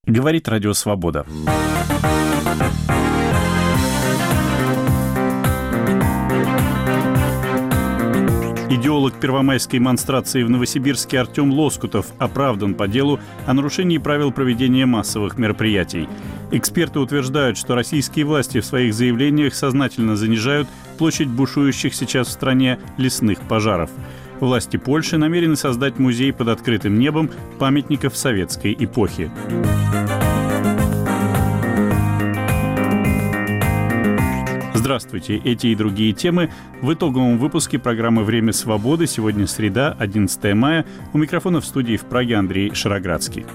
Говорит Радио Свобода. Идеолог первомайской монстрации в Новосибирске Артем Лоскутов оправдан по делу о нарушении правил проведения массовых мероприятий. Эксперты утверждают, что российские власти в своих заявлениях сознательно занижают площадь бушующих сейчас в стране лесных пожаров. Власти Польши намерены создать музей под открытым небом памятников советской эпохи. Здравствуйте! Эти и другие темы в итоговом выпуске программы «Время свободы». Сегодня среда, 11 мая. У микрофона в студии в Праге Андрей Шароградский.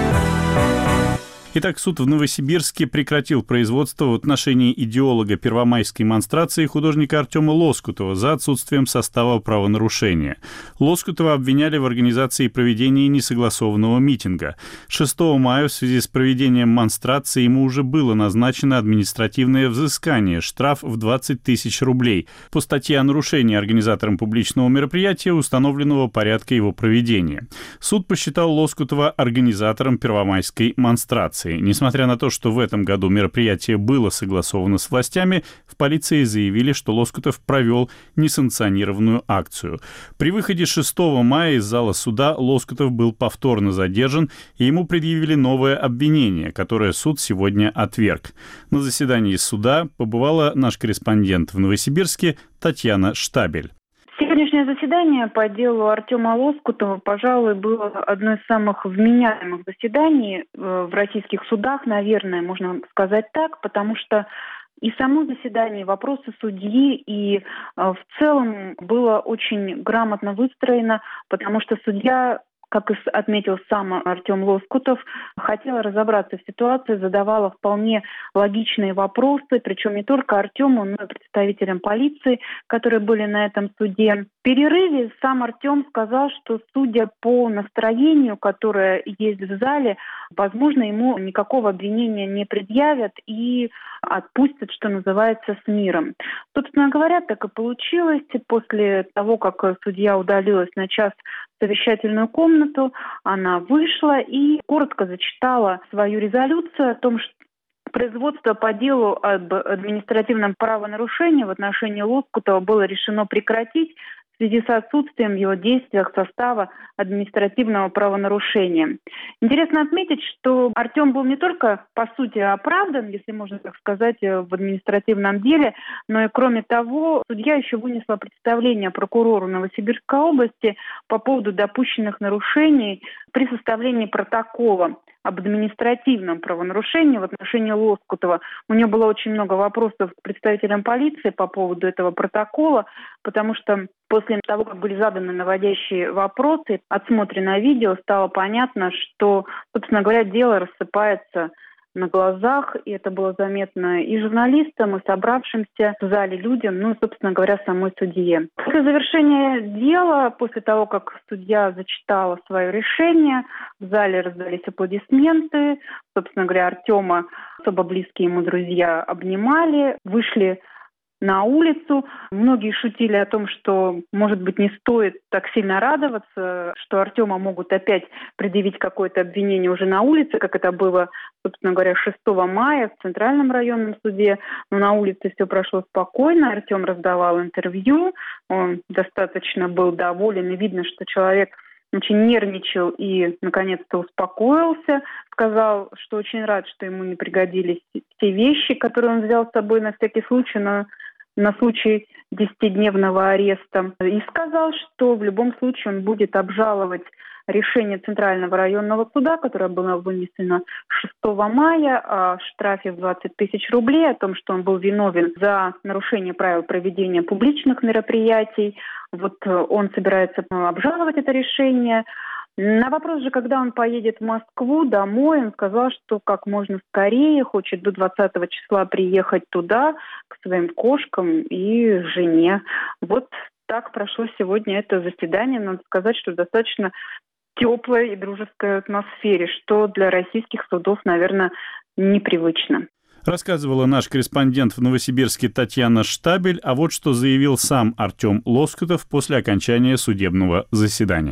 Итак, суд в Новосибирске прекратил производство в отношении идеолога первомайской монстрации художника Артема Лоскутова за отсутствием состава правонарушения. Лоскутова обвиняли в организации и проведении несогласованного митинга. 6 мая в связи с проведением монстрации ему уже было назначено административное взыскание, штраф в 20 тысяч рублей по статье о нарушении организатором публичного мероприятия установленного порядка его проведения. Суд посчитал Лоскутова организатором первомайской монстрации. Несмотря на то, что в этом году мероприятие было согласовано с властями, в полиции заявили, что Лоскутов провел несанкционированную акцию. При выходе 6 мая из зала суда Лоскутов был повторно задержан, и ему предъявили новое обвинение, которое суд сегодня отверг. На заседании суда побывала наш корреспондент в Новосибирске Татьяна Штабель. Сегодняшнее заседание по делу Артема Лоскутова, пожалуй, было одно из самых вменяемых заседаний в российских судах, наверное, можно сказать так, потому что и само заседание, вопросы судьи, и в целом было очень грамотно выстроено, потому что судья, как и отметил сам Артем Лоскутов, хотела разобраться в ситуации, задавала вполне логичные вопросы, причем не только Артему, но и представителям полиции, которые были на этом суде. В перерыве сам Артем сказал, что, судя по настроению, которое есть в зале, возможно, ему никакого обвинения не предъявят и отпустят, что называется, с миром. Собственно говоря, так и получилось. После того, как судья удалилась на час в совещательную комнату, она вышла и коротко зачитала свою резолюцию о том, что производство по делу об административном правонарушении в отношении Лоскутова было решено прекратить в связи с отсутствием в его действиях состава административного правонарушения. Интересно отметить, что Артем был не только, по сути, оправдан, если можно так сказать, в административном деле, но и, кроме того, судья еще вынесла представление прокурору Новосибирской области по поводу допущенных нарушений при составлении протокола об административном правонарушении в отношении Лоскутова. У нее было очень много вопросов к представителям полиции по поводу этого протокола, потому что после того, как были заданы наводящие вопросы, отсмотрено видео, стало понятно, что, собственно говоря, дело рассыпается на глазах, и это было заметно и журналистам, и собравшимся в зале людям, ну и, собственно говоря, самой судье. После завершения дела, после того, как судья зачитала свое решение, в зале раздались аплодисменты, собственно говоря, Артема особо близкие ему друзья обнимали, вышли на улицу. Многие шутили о том, что, может быть, не стоит так сильно радоваться, что Артема могут опять предъявить какое-то обвинение уже на улице, как это было, собственно говоря, 6 мая в Центральном районном суде. Но на улице все прошло спокойно. Артем раздавал интервью, он достаточно был доволен, и видно, что человек очень нервничал и, наконец-то, успокоился. Сказал, что очень рад, что ему не пригодились те вещи, которые он взял с собой на всякий случай, на случай 10-дневного ареста. И сказал, что в любом случае он будет обжаловать решение Центрального районного суда, которое было вынесено 6 мая, о штрафе в 20 тысяч рублей, о том, что он был виновен за нарушение правил проведения публичных мероприятий. Вот он собирается обжаловать это решение. На вопрос же, когда он поедет в Москву домой, он сказал, что как можно скорее хочет до 20 числа приехать туда, к своим кошкам и жене. Вот так прошло сегодня это заседание. Надо сказать, что достаточно теплой и дружеской атмосфере, что для российских судов, наверное, непривычно. Рассказывала наш корреспондент в Новосибирске Татьяна Штабель, а вот что заявил сам Артем Лоскутов после окончания судебного заседания.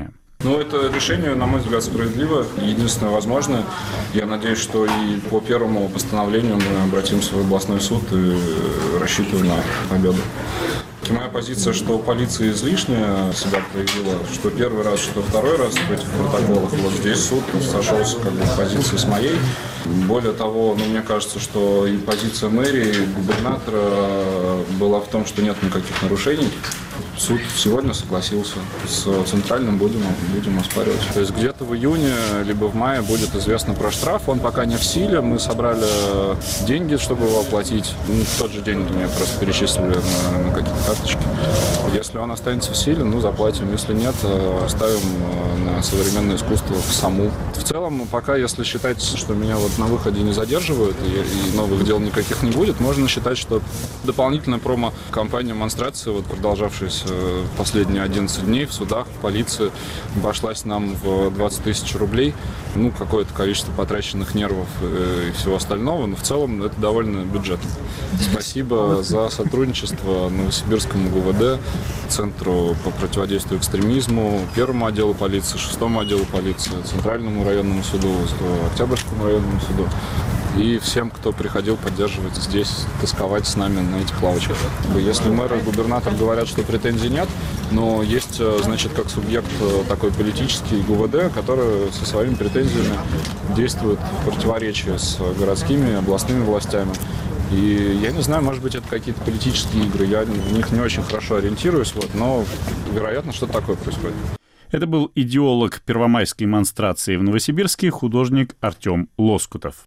Ну, это решение, на мой взгляд, справедливо, единственное возможное. Я надеюсь, что и по первому постановлению мы обратимся в областной суд и рассчитываем на победу. Моя позиция, что полиция излишне себя проявила, что первый раз, что второй раз в этих протоколах. Вот здесь суд сошелся в позиции с моей. Более того, мне кажется, что и позиция мэрии, и губернатора была в том, что нет никаких нарушений. Суд сегодня согласился. С центральным будем оспаривать. То есть где-то в июне либо в мае будет известно про штраф. Он пока не в силе. Мы собрали деньги, чтобы его оплатить. В тот же день мне просто перечислили на какие-то карточки. Если он останется в силе, заплатим. Если нет, оставим на современное искусство в САМУ. В целом, пока, если считать, что меня на выходе не задерживают и новых дел никаких не будет, можно считать, что дополнительная промо-кампания монстрации, продолжавшаяся последние 11 дней в судах, в полиции, обошлась нам в 20 тысяч рублей. Какое-то количество потраченных нервов и всего остального, но в целом это довольно бюджетно. Спасибо за сотрудничество Новосибирскому ГУВД, Центру по противодействию экстремизму, Первому отделу полиции, Шестому отделу полиции, Центральному районному суду, Октябрьскому районному суду и всем, кто приходил поддерживать здесь, тосковать с нами на этих лавочках. Если мэр и губернатор говорят, что претензий нет, но есть, как субъект такой политический ГУВД, который со своими претензиями действует в противоречии с городскими, областными властями. И я не знаю, может быть, это какие-то политические игры, я в них не очень хорошо ориентируюсь, но, вероятно, что-то такое происходит. Это был идеолог первомайской монстрации в Новосибирске, художник Артем Лоскутов.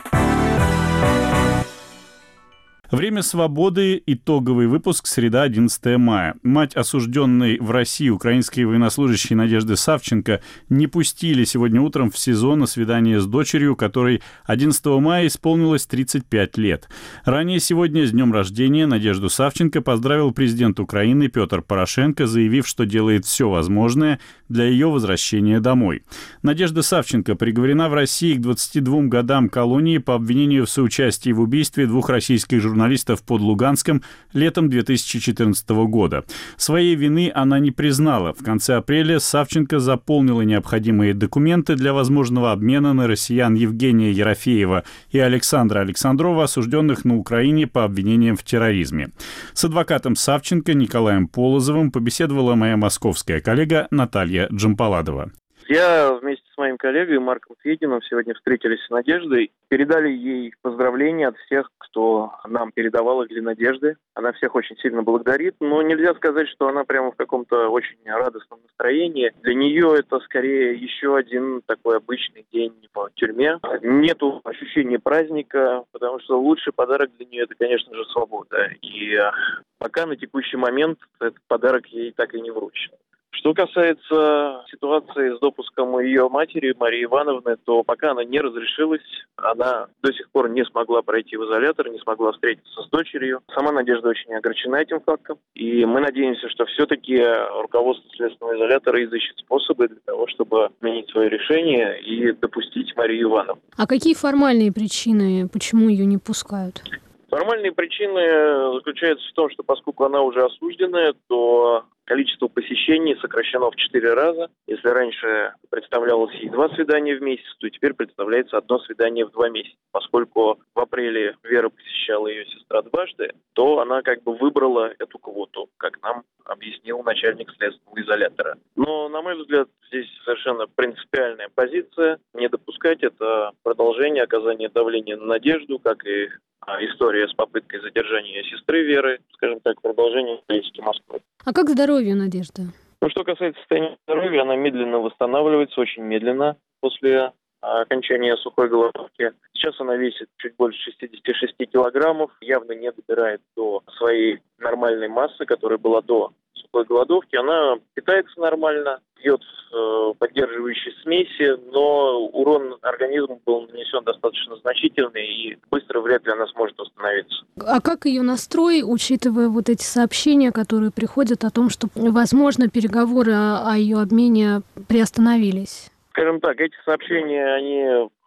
Время свободы. Итоговый выпуск. Среда, 11 мая. Мать осужденной в России украинской военнослужащей Надежды Савченко не пустили сегодня утром в СИЗО на свидание с дочерью, которой 11 мая исполнилось 35 лет. Ранее сегодня, с днем рождения, Надежду Савченко поздравил президент Украины Петр Порошенко, заявив, что делает все возможное для ее возвращения домой. Надежда Савченко приговорена в России к 22 годам колонии по обвинению в соучастии в убийстве двух российских журналистов под Луганском летом 2014 года. Своей вины она не признала. В конце апреля Савченко заполнила необходимые документы для возможного обмена на россиян Евгения Ерофеева и Александра Александрова, осужденных на Украине по обвинениям в терроризме. С адвокатом Савченко Николаем Полозовым побеседовала моя московская коллега Наталья Джампаладова. Я вместе с моим коллегой Марком Фединым сегодня встретились с Надеждой, передали ей поздравления от всех, кто нам передавал их для Надежды. Она всех очень сильно благодарит, но нельзя сказать, что она прямо в каком-то очень радостном настроении. Для нее это скорее еще один такой обычный день в тюрьме. Нету ощущения праздника, потому что лучший подарок для нее это, конечно же, свобода. И пока на текущий момент этот подарок ей так и не вручен. Что касается ситуации с допуском ее матери, Марии Ивановны, то пока она не разрешилась, она до сих пор не смогла пройти в изолятор, не смогла встретиться с дочерью. Сама Надежда очень огорчена этим фактом. И мы надеемся, что все-таки руководство следственного изолятора изыщет способы для того, чтобы отменить свое решение и допустить Марию Ивановну. А какие формальные причины, почему ее не пускают? Формальные причины заключаются в том, что поскольку она уже осужденная, то количество посещений сокращено в 4 раза. Если раньше представлялось ей 2 свидания в месяц, то теперь представляется 1 свидание в 2 месяца. Поскольку в апреле Вера посещала ее сестра дважды, то она выбрала эту квоту, как нам объяснил начальник следственного изолятора. Но, на мой взгляд, здесь совершенно принципиальная позиция. Не допускать — это продолжение оказания давления на Надежду, как и история с попыткой задержания сестры Веры, скажем так, продолжение политики Москвы. А как здоровье Надежды? Что касается состояния здоровья, она медленно восстанавливается, очень медленно после окончания сухой голодовки. Сейчас она весит чуть больше 66 килограммов, явно не добирает до своей нормальной массы, которая была до сухой голодовки. Она питается нормально, пьет поддерживающие смеси, но урон организму был нанесен достаточно значительный, и быстро вряд ли она сможет восстановиться. А как ее настрой, учитывая эти сообщения, которые приходят о том, что, возможно, переговоры о ее обмене приостановились? Скажем так, эти сообщения, они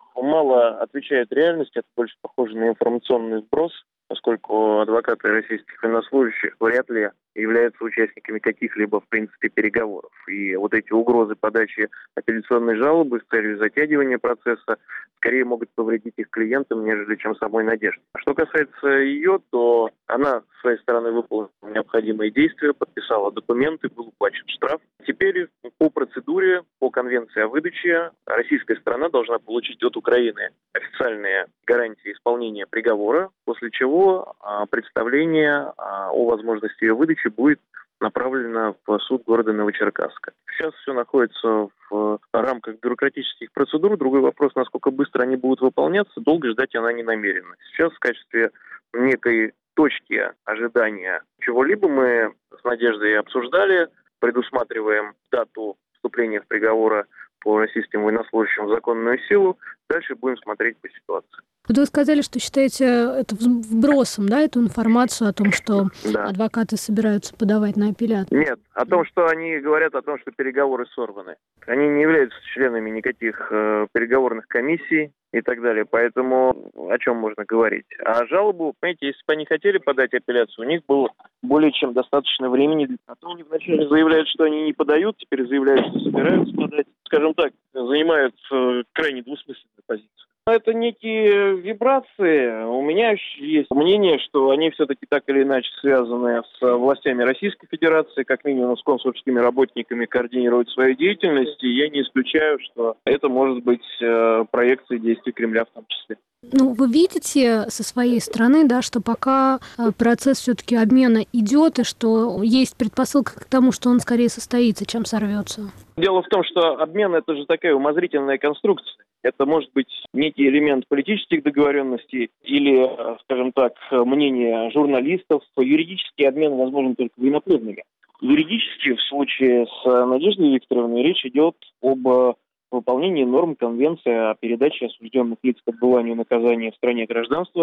мало отвечает реальности, это больше похоже на информационный сброс, поскольку адвокаты российских военнослужащих вряд ли являются участниками каких-либо, в принципе, переговоров. И вот эти угрозы подачи апелляционной жалобы с целью затягивания процесса скорее могут повредить их клиентам, нежели чем самой Надежде. Что касается ее, то она с своей стороны выполнила необходимые действия, подписала документы, был уплачен штраф. Теперь по процедуре, по конвенции о выдаче, российская сторона должна получить от Украины официальные гарантии исполнения приговора, после чего представление о возможности ее выдачи будет направлено в суд города Новочеркасска. Сейчас все находится в рамках бюрократических процедур. Другой вопрос, насколько быстро они будут выполняться, долго ждать она не намерена. Сейчас в качестве некой точки ожидания чего-либо мы с Надеждой обсуждали, предусматриваем дату вступления в приговора по российским военнослужащим в законную силу. Дальше будем смотреть по ситуации. Вот вы сказали, что считаете это вбросом, да, эту информацию о том, что Да. адвокаты собираются подавать на апелляцию? Нет, о том, что они говорят о том, что переговоры сорваны. Они не являются членами никаких переговорных комиссий и так далее, поэтому о чем можно говорить? А жалобу, понимаете, если бы они хотели подать апелляцию, у них было более чем достаточно времени. А то они вначале заявляют, что они не подают, теперь заявляют, что собираются подать. Скажем так, занимают крайне двусмысленную позицию. Это некие вибрации. У меня есть мнение, что они все-таки так или иначе связаны с властями Российской Федерации, как минимум с консульскими работниками координируют свою деятельность, и я не исключаю, что это может быть проекцией действий Кремля в том числе. Ну, вы видите со своей стороны, да, что пока процесс все-таки обмена идет, и что есть предпосылка к тому, что он скорее состоится, чем сорвется? Дело в том, что обмен – это же такая умозрительная конструкция. Это может быть некий элемент политических договоренностей или, скажем так, мнение журналистов. Юридический обмен возможен только военнопленными. Юридически в случае с Надеждой Викторовной речь идет об выполнении норм Конвенции о передаче осужденных лиц к отбыванию наказания в стране гражданства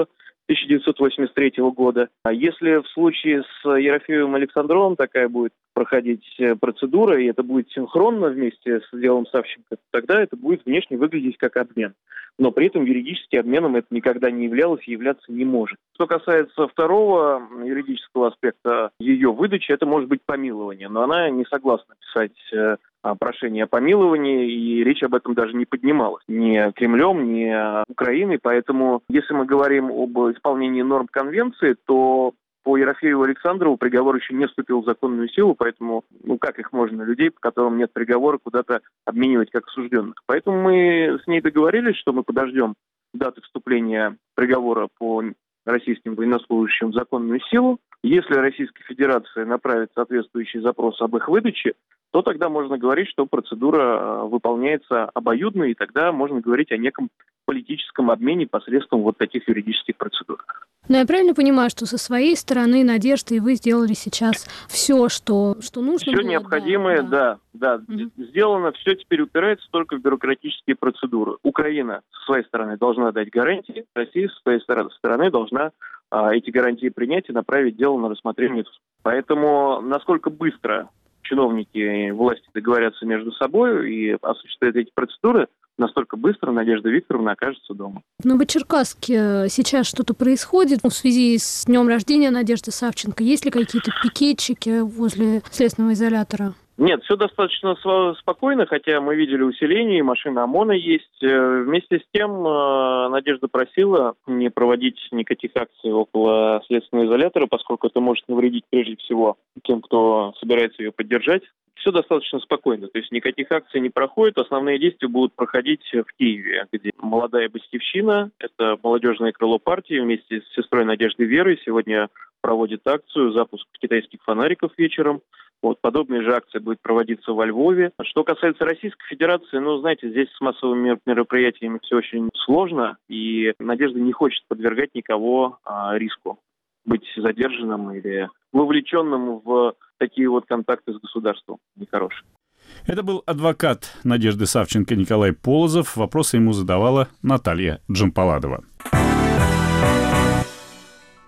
1983 года. А если в случае с Ерофеевым Александровым такая будет проходить процедура, и это будет синхронно вместе с делом Савченко, тогда это будет внешне выглядеть как обмен. Но при этом юридически обменом это никогда не являлось и являться не может. Что касается второго юридического аспекта ее выдачи, это может быть помилование, но она не согласна писать прошение о помиловании, и речь об этом даже не поднималась ни Кремлем, ни Украиной. Поэтому, если мы говорим об исполнении норм Конвенции, то по Ерофееву Александрову приговор еще не вступил в законную силу, поэтому, как их можно, людей, по которым нет приговора, куда-то обменивать как осужденных. Поэтому мы с ней договорились, что мы подождем даты вступления приговора по российским военнослужащим в законную силу. Если Российская Федерация направит соответствующий запрос об их выдаче, то тогда можно говорить, что процедура выполняется обоюдно, и тогда можно говорить о неком политическом обмене посредством вот таких юридических процедур. Но я правильно понимаю, что со своей стороны, Надежда, и вы сделали сейчас все, что нужно все было? Необходимое, да. Сделано, все теперь упирается только в бюрократические процедуры. Украина со своей стороны должна дать гарантии, Россия со своей стороны должна эти гарантии принять и направить дело на рассмотрение. Поэтому насколько быстро чиновники и власти договорятся между собой и осуществят эти процедуры, настолько быстро Надежда Викторовна окажется дома. В Новочеркасске сейчас что-то происходит в связи с днем рождения Надежды Савченко? Есть ли какие-то пикетчики возле следственного изолятора? Нет, все достаточно спокойно, хотя мы видели усиление, машина ОМОНа есть. Вместе с тем Надежда просила не проводить никаких акций около следственного изолятора, поскольку это может навредить прежде всего тем, кто собирается ее поддержать. Все достаточно спокойно, то есть никаких акций не проходит. Основные действия будут проходить в Киеве, где молодая батькивщина, это молодежное крыло партии, вместе с сестрой Надеждой Верой сегодня проводит акцию «Запуск китайских фонариков» вечером. Вот подобная же акция будет проводиться во Львове. Что касается Российской Федерации, знаете, здесь с массовыми мероприятиями все очень сложно, и Надежда не хочет подвергать никого риску быть задержанным или вовлеченным в такие вот контакты с государством нехорошие. Это был адвокат Надежды Савченко Николай Полозов. Вопросы ему задавала Наталья Джампаладова.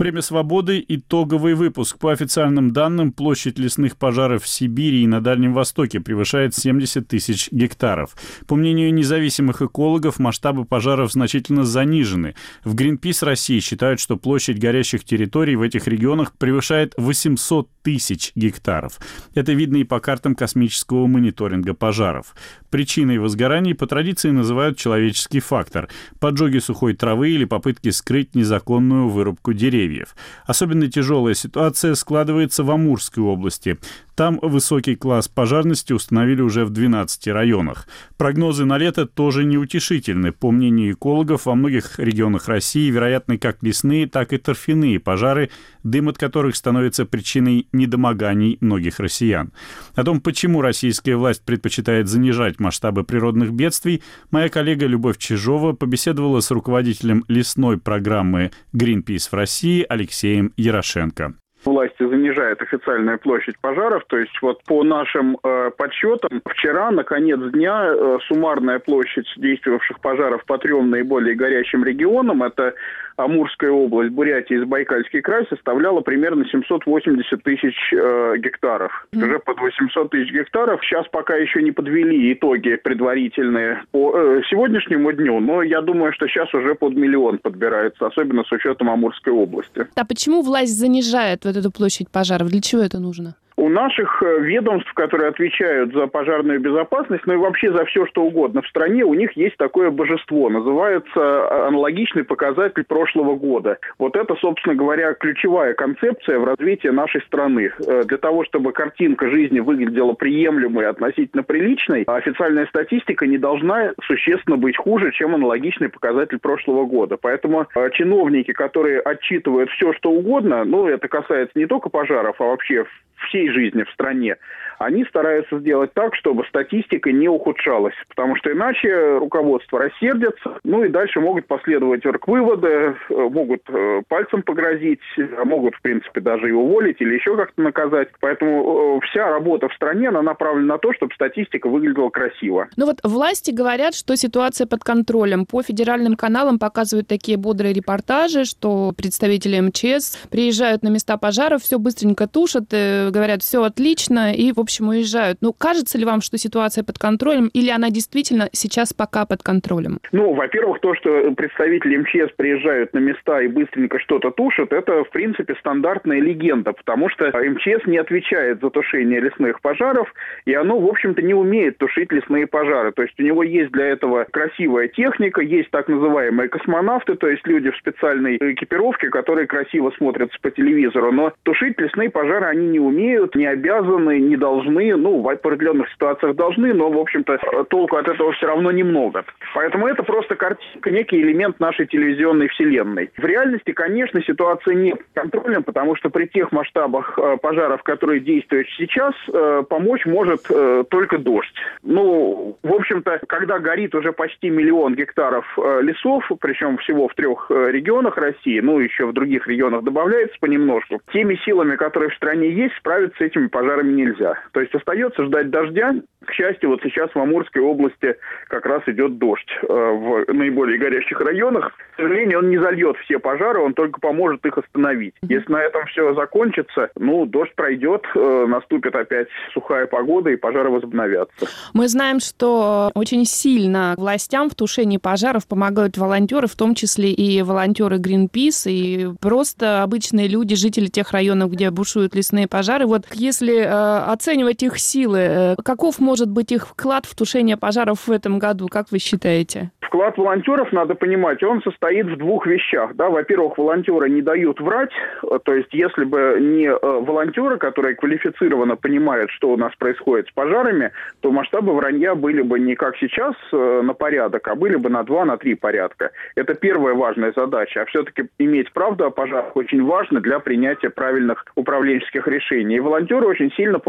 Время свободы. Итоговый выпуск. По официальным данным, площадь лесных пожаров в Сибири и на Дальнем Востоке превышает 70 тысяч гектаров. По мнению независимых экологов, масштабы пожаров значительно занижены. В Greenpeace России считают, что площадь горящих территорий в этих регионах превышает 800 тысяч гектаров. Это видно и по картам космического мониторинга пожаров. Причиной возгораний по традиции называют человеческий фактор – поджоги сухой травы или попытки скрыть незаконную вырубку деревьев. Особенно тяжелая ситуация складывается в Амурской области. Там высокий класс пожарности установили уже в 12 районах. Прогнозы на лето тоже неутешительны. По мнению экологов, во многих регионах России вероятны как лесные, так и торфяные пожары, дым от которых становится причиной недомоганий многих россиян. О том, почему российская власть предпочитает занижать масштабы природных бедствий, моя коллега Любовь Чижова побеседовала с руководителем лесной программы Greenpeace в России Алексеем Ярошенко. Власти занижают официальную площадь пожаров, то есть вот по нашим подсчетам, вчера на конец дня суммарная площадь действовавших пожаров по 3 наиболее горящим регионам, это Амурская область, Бурятия и Забайкальский край, составляла примерно 780 тысяч гектаров. Уже под 800 тысяч гектаров. Сейчас пока еще не подвели итоги предварительные по сегодняшнему дню, но я думаю, что сейчас уже под 1 миллион подбирается, особенно с учетом Амурской области. А почему власть занижает вот эту площадь пожаров? Для чего это нужно? У наших ведомств, которые отвечают за пожарную безопасность, ну и вообще за все, что угодно в стране, у них есть такое божество. Называется аналогичный показатель прошлого года. Вот это, собственно говоря, ключевая концепция в развитии нашей страны. Для того, чтобы картинка жизни выглядела приемлемой и относительно приличной, официальная статистика не должна существенно быть хуже, чем аналогичный показатель прошлого года. Поэтому чиновники, которые отчитывают все, что угодно, ну это касается не только пожаров, а вообще всей жизни в стране, они стараются сделать так, чтобы статистика не ухудшалась, потому что иначе руководство рассердится, ну и дальше могут последовать оргвыводы, могут пальцем погрозить, могут, в принципе, даже и уволить или еще как-то наказать. Поэтому вся работа в стране, она направлена на то, чтобы статистика выглядела красиво. Ну вот власти говорят, что ситуация под контролем. По федеральным каналам показывают такие бодрые репортажи, что представители МЧС приезжают на места пожаров, все быстренько тушат, говорят, все отлично, и, в общем, уезжают. Ну, кажется ли вам, что ситуация под контролем, или она действительно сейчас пока под контролем? Ну, во-первых, то, что представители МЧС приезжают на места и быстренько что-то тушат, это, в принципе, стандартная легенда, потому что МЧС не отвечает за тушение лесных пожаров, и оно, в общем-то, не умеет тушить лесные пожары. То есть у него есть для этого красивая техника, есть так называемые космонавты, то есть люди в специальной экипировке, которые красиво смотрятся по телевизору, но тушить лесные пожары они не умеют, не обязаны, не должны, ну, в определенных ситуациях должны, но, в общем-то, толку от этого все равно немного. Поэтому это просто картинка, некий элемент нашей телевизионной вселенной. В реальности, конечно, ситуация не под контролем, потому что при тех масштабах пожаров, которые действуют сейчас, помочь может только дождь. Ну, в общем-то, когда горит уже почти 1 миллион гектаров лесов, причем всего в 3 регионах России, ну, еще в других регионах добавляется понемножку, теми силами, которые в стране есть, справиться с этими пожарами нельзя. То есть остается ждать дождя. К счастью, вот сейчас в Амурской области как раз идет дождь в наиболее горящих районах. К сожалению, он не зальет все пожары, он только поможет их остановить. Если на этом все закончится, ну, дождь пройдет, наступит опять сухая погода, и пожары возобновятся. Мы знаем, что очень сильно властям в тушении пожаров помогают волонтеры, в том числе и волонтеры Greenpeace, и просто обычные люди, жители тех районов, где бушуют лесные пожары. Вот если оценивать их силы, каков может быть их вклад в тушение пожаров в этом году, как вы считаете? Вклад волонтеров, надо понимать, он состоит в 2 вещах. Да? Во-первых, волонтеры не дают врать. То есть, если бы не волонтеры, которые квалифицированно понимают, что у нас происходит с пожарами, то масштабы вранья были бы не как сейчас на порядок, а были бы на 2, на 3 порядка. Это первая важная задача. А все-таки иметь правду о пожарах очень важно для принятия правильных управленческих решений. И волонтеры очень сильно помогают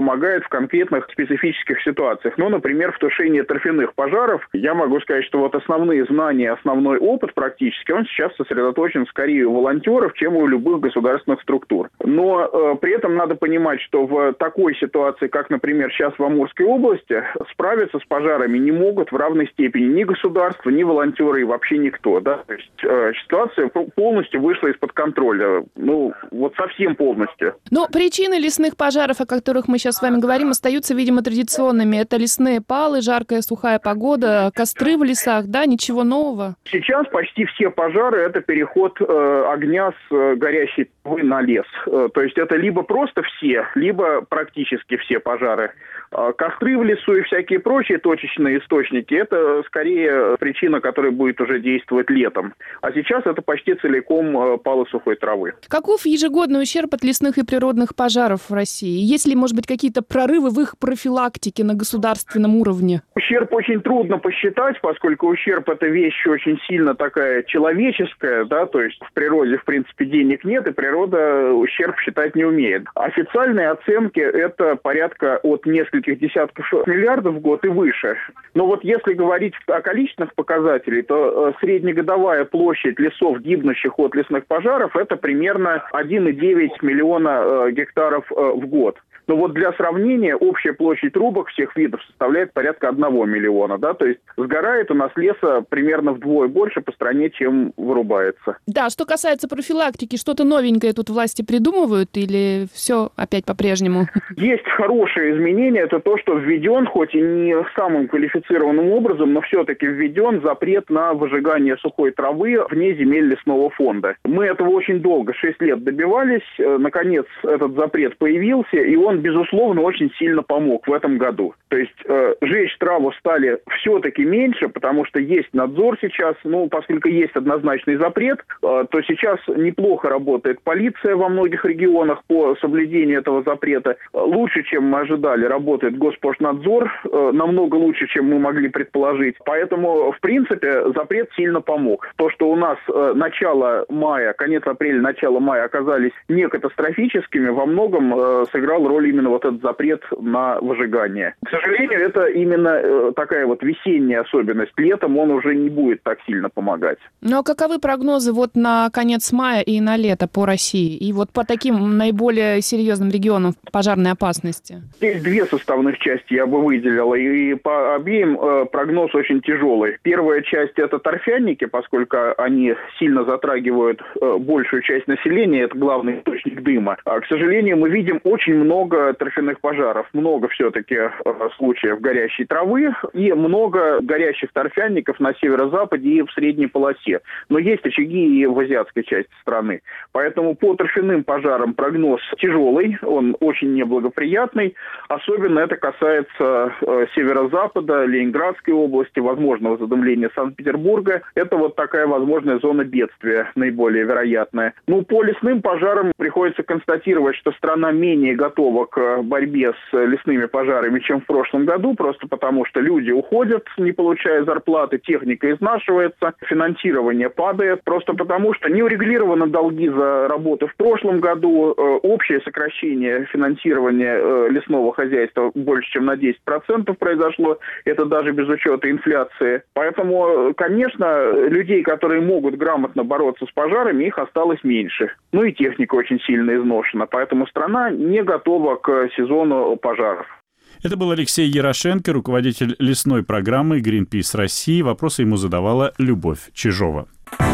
в конкретных специфических ситуациях. Ну, например, в тушении торфяных пожаров я могу сказать, что вот основные знания, основной опыт практически, он сейчас сосредоточен скорее у волонтеров, чем у любых государственных структур. Но при этом надо понимать, что в такой ситуации, как, например, сейчас в Амурской области, справиться с пожарами не могут в равной степени ни государство, ни волонтеры и вообще никто. Да? То есть ситуация полностью вышла из-под контроля. Ну, вот совсем полностью. Но причины лесных пожаров, о которых мы сейчас с вами говорим, остаются, видимо, традиционными. Это лесные палы, жаркая сухая погода, костры в лесах, да? Ничего нового? Сейчас почти все пожары – это переход огня с горящей травы на лес. То есть это либо просто все, либо практически все пожары. Костры в лесу и всякие прочие точечные источники – это скорее причина, которая будет уже действовать летом. А сейчас это почти целиком палы сухой травы. Каков ежегодный ущерб от лесных и природных пожаров в России? Есть ли, может быть, какие-то прорывы в их профилактике на государственном уровне? Ущерб очень трудно посчитать, поскольку ущерб – это вещь очень сильно такая человеческая, да, то есть в природе, в принципе, денег нет, и природа ущерб считать не умеет. Официальные оценки – это порядка от нескольких десятков миллиардов в год и выше. Но вот если говорить о количественных показателях, то среднегодовая площадь лесов, гибнущих от лесных пожаров, это примерно 1,9 миллиона гектаров в год. Но вот для сравнения, общая площадь рубок всех видов составляет порядка 1 миллиона. Да? То есть сгорает у нас леса примерно вдвое больше по стране, чем вырубается. Да, что касается профилактики, что-то новенькое тут власти придумывают или все опять по-прежнему? Есть хорошее изменение. Это то, что введен, хоть и не самым квалифицированным образом, но все-таки введен запрет на выжигание сухой травы вне земель лесного фонда. Мы этого очень долго, 6 лет добивались. Наконец этот запрет появился, и он, безусловно, очень сильно помог в этом году. То есть жечь траву стали все-таки меньше, потому что есть надзор сейчас. Ну, поскольку есть однозначный запрет, то сейчас неплохо работает полиция во многих регионах по соблюдению этого запрета. Лучше, чем мы ожидали, работает Госпошнадзор, намного лучше, чем мы могли предположить. Поэтому, в принципе, запрет сильно помог. То, что у нас начало мая, конец апреля, начало мая оказались не катастрофическими, во многом сыграл роль именно вот этот запрет на выжигание. К сожалению, это именно такая вот весенняя особенность. Летом он уже не будет так сильно помогать. Ну а каковы прогнозы вот на конец мая и на лето по России? И вот по таким наиболее серьезным регионам пожарной опасности? Здесь две составных части я бы выделил, и по обеим прогноз очень тяжелый. Первая часть – это торфяники, поскольку они сильно затрагивают большую часть населения, это главный источник дыма. К сожалению, мы видим очень много торфяных пожаров, много все-таки случаев горящей травы и много горящих торфяников на северо-западе и в средней полосе. Но есть очаги и в азиатской части страны. Поэтому по торфяным пожарам прогноз тяжелый, он очень неблагоприятный. Особенно это касается северо-запада, Ленинградской области, возможного задымления Санкт-Петербурга. Это вот такая возможная зона бедствия, наиболее вероятная. Ну, по лесным пожарам приходится констатировать, что страна менее готова к борьбе с лесными пожарами, чем в прошлом году, просто потому что люди уходят, не получая зарплаты, техника изнашивается, финансирование падает, просто потому что не урегулированы долги за работу в прошлом году, общее сокращение финансирования лесного хозяйства больше, чем на 10% произошло, это даже без учета инфляции. Поэтому, конечно, людей, которые могут грамотно бороться с пожарами, их осталось меньше. Ну и техника очень сильно изношена, поэтому страна не готова к сезону пожаров. Это был Алексей Ярошенко, руководитель лесной программы Greenpeace России. Вопросы ему задавала Любовь Чижова.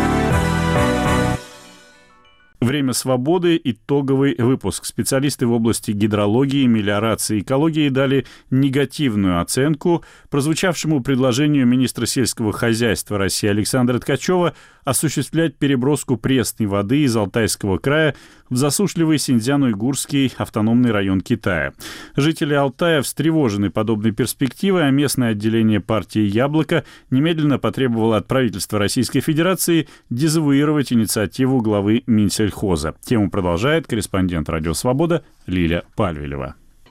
Время свободы. Итоговый выпуск. Специалисты в области гидрологии, мелиорации и экологии дали негативную оценку прозвучавшему предложению министра сельского хозяйства России Александра Ткачева осуществлять переброску пресной воды из Алтайского края в засушливый Синьцзян-Уйгурский автономный район Китая. Жители Алтая встревожены подобной перспективой, а местное отделение партии «Яблоко» немедленно потребовало от правительства Российской Федерации дезавуировать инициативу главы Минсельхоза. Тему продолжает корреспондент «Радио Свобода» Лиля Пальвелева.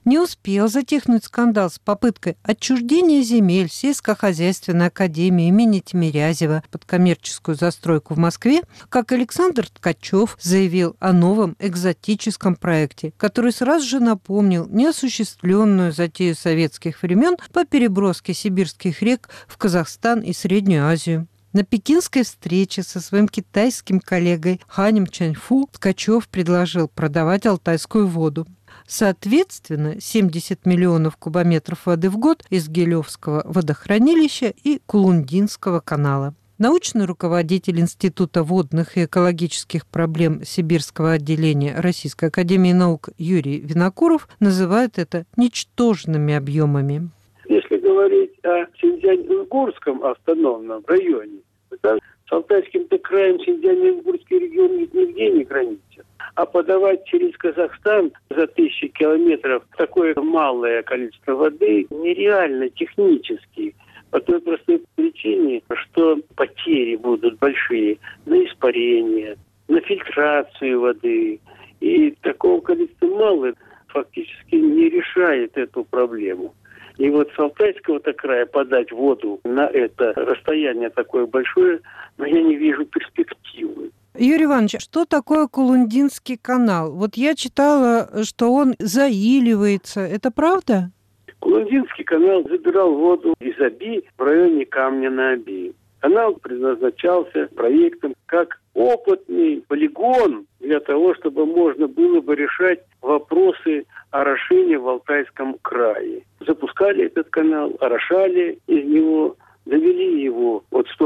Не успел затихнуть скандал с попыткой отчуждения земель сельскохозяйственной академии имени Тимирязева под коммерческую застройку в Москве, как Александр Ткачев заявил о новом экзотическом проекте, который сразу же напомнил неосуществленную затею советских времен по переброске сибирских рек в Казахстан и Среднюю Азию. На пекинской встрече со своим китайским коллегой Ханем Чаньфу Ткачев предложил продавать алтайскую воду. Соответственно, 70 миллионов кубометров воды в год из Гелевского водохранилища и Кулундинского канала. Научный руководитель Института водных и экологических проблем Сибирского отделения Российской академии наук Юрий Винокуров называет это ничтожными объемами. Если говорить о Синьцзянь-Уйгурском автономном районе, то с Алтайским-то краем Синьцзянь-Уйгурский регион нигде не граничит. А подавать через Казахстан за 1000 километров такое малое количество воды нереально технически. По той простой причине, что потери будут большие на испарение, на фильтрацию воды. И такого количества мало фактически не решает эту проблему. И вот с Алтайского-то края подать воду на это расстояние такое большое, но я не вижу перспективы. Юрий Иванович, что такое Кулундинский канал? Вот я читала, что он заиливается. Это правда? Кулундинский канал забирал воду из Оби в районе Камня на Оби. Канал предназначался проектом как опытный полигон для того, чтобы можно было бы решать вопросы орошения в Алтайском крае. Запускали этот канал, орошали из него, довели его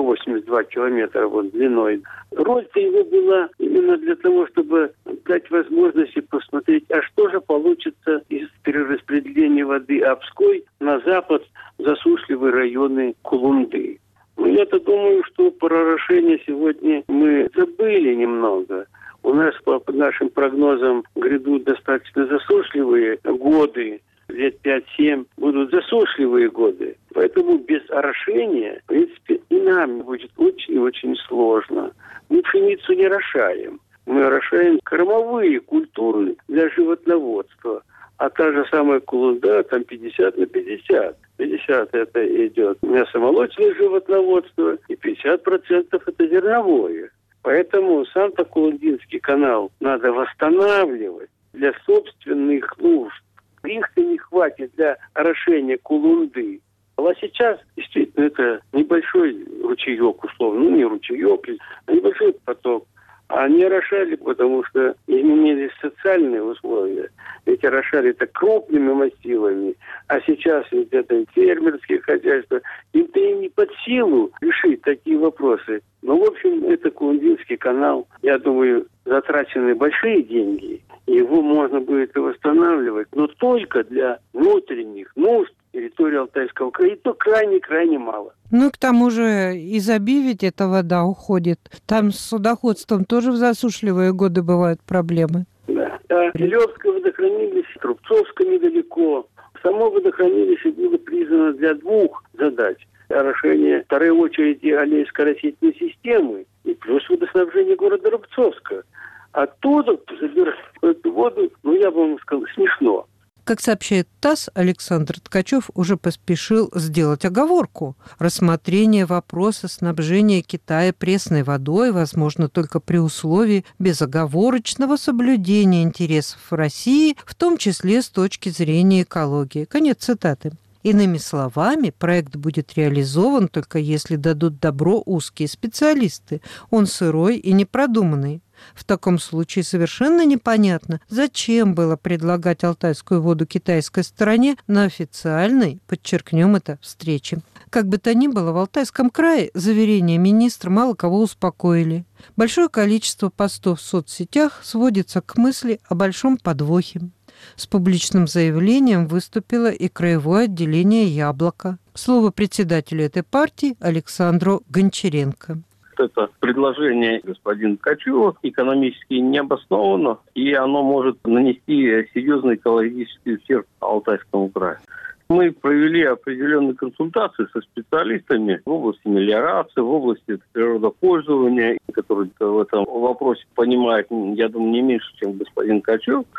182 километра длиной. Роль-то его была именно для того, чтобы дать возможность посмотреть, а что же получится из перераспределения воды Обской на запад засушливые районы Кулунды. Но я-то думаю, что про орошение сегодня мы забыли немного. У нас по нашим прогнозам грядут достаточно засушливые годы. Лет 5-7 будут засушливые годы. Поэтому без орошения, в принципе, и нам будет очень и очень сложно. Мы пшеницу не орошаем. Мы орошаем кормовые культуры для животноводства. А та же самая Кулунда, там 50 на 50. 50 это идет мясомолочное животноводство, и 50% это зерновое. Поэтому сам-то Кулундинский канал надо восстанавливать для собственных нужд. Их-то не хватит для орошения Кулунды. А сейчас действительно это небольшой ручеек, условно, не ручеек, а небольшой поток. Они орошали, потому что изменились социальные условия. Ведь орошали-то крупными массивами, а сейчас ведь это фермерские хозяйства. Им-то и не под силу решить такие вопросы. Но, в общем, это Кулундинский канал. Я думаю, затрачены большие деньги. Его можно будет и восстанавливать, но только для внутренних нужд территории Алтайского края. И то крайне-крайне мало. Ну, к тому же из Оби ведь эта вода уходит. Там с судоходством тоже в засушливые годы бывают проблемы. Да. А Гелевское водохранилище, Трубцовское недалеко. Само водохранилище было признано для двух задач. Орошение второй очереди аллейско-растительной системы и плюс водоснабжение города Рубцовска. Оттуда забирать эту воду, я бы вам сказал, смешно. Как сообщает ТАСС, Александр Ткачев уже поспешил сделать оговорку. Рассмотрение вопроса снабжения Китая пресной водой возможно только при условии безоговорочного соблюдения интересов России, в том числе с точки зрения экологии. Конец цитаты. Иными словами, проект будет реализован только если дадут добро узкие специалисты. Он сырой и непродуманный. В таком случае совершенно непонятно, зачем было предлагать алтайскую воду китайской стороне на официальной, подчеркнем это, встрече. Как бы то ни было, в Алтайском крае заверения министра мало кого успокоили. Большое количество постов в соцсетях сводится к мысли о большом подвохе. С публичным заявлением выступило и краевое отделение «Яблоко». Слово председателю этой партии Александру Гончаренко. Это предложение господина Ткачева экономически не обосновано, и оно может нанести серьезный экологический ущерб Алтайскому краю. Мы провели определенные консультации со специалистами в области мелиорации, в области природопользования, которые в этом вопросе понимают, я думаю, не меньше, чем господин Ткачев.